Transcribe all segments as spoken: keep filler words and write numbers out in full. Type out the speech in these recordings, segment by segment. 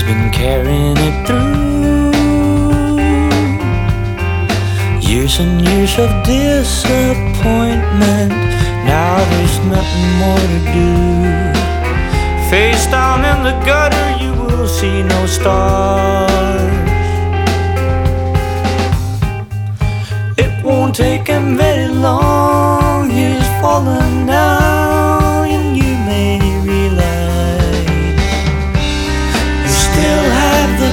been carrying it through years and years of disappointment. Now there's nothing more to do. Face down in the gutter, you will see no stars. It won't take him very long, he's falling down, and you may realize you still have the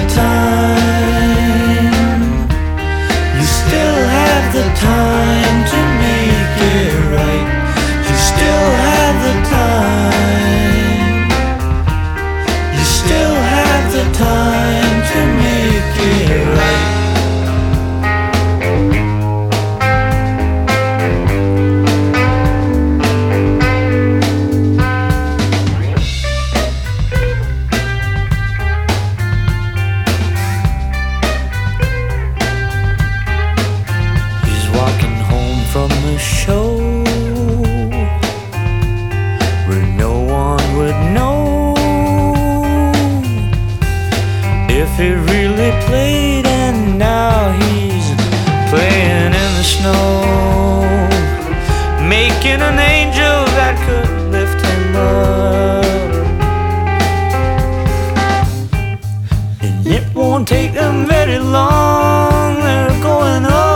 time. You still have the time to make it right. You still have the time. You still have the time to make it right. From the show where no one would know if he really played, and now he's playing in the snow, making an angel that could lift him up. And it won't take them very long, they're going up.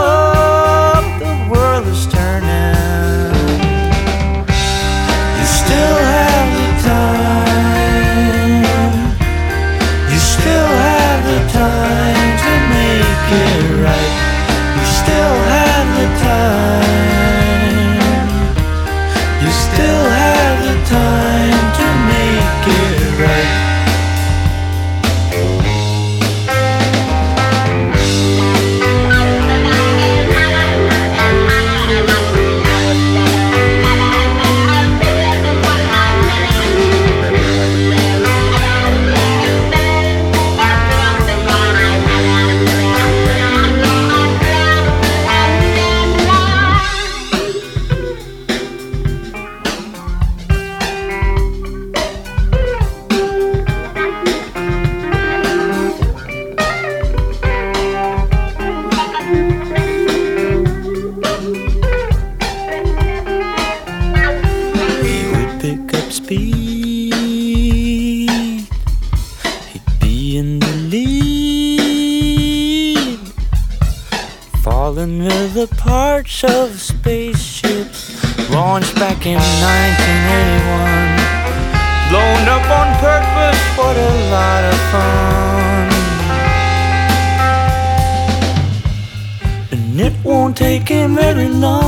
Time to make it right. You still have the time. You still have the time to make it right. Speed, he'd be in the lead, falling with the parts of spaceships launched back in nineteen eighty-one. Blown up on purpose, what a lot of fun. And it won't take him very long.